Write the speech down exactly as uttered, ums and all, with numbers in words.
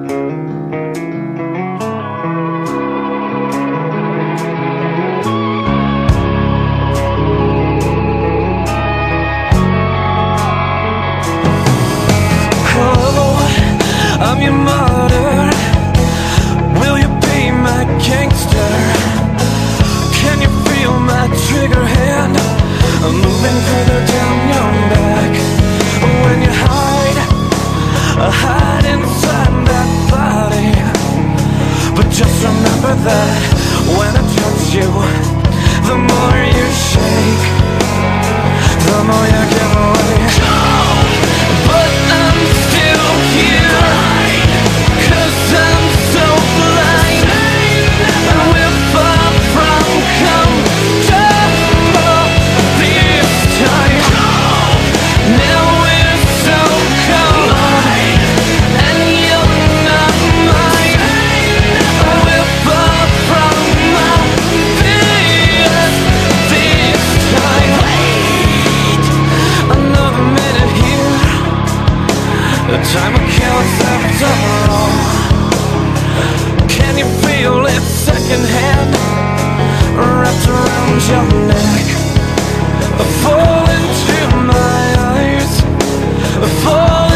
I'm your martyr. Will you be my gangster? Can you feel my trigger hand moving further down your back? When you hide, hide inside that body. But just remember that when I touch you, the more you shake, the more you give away. But I'm still here, 'cause I'm so blind. We're far from comfortable this time. Now we're so cold, and you're not mine. We're far from my fears this time. Wait another minute here. The time counts after all. Can you feel it secondhand, wrapped around your neck? Fall into my eyes, fall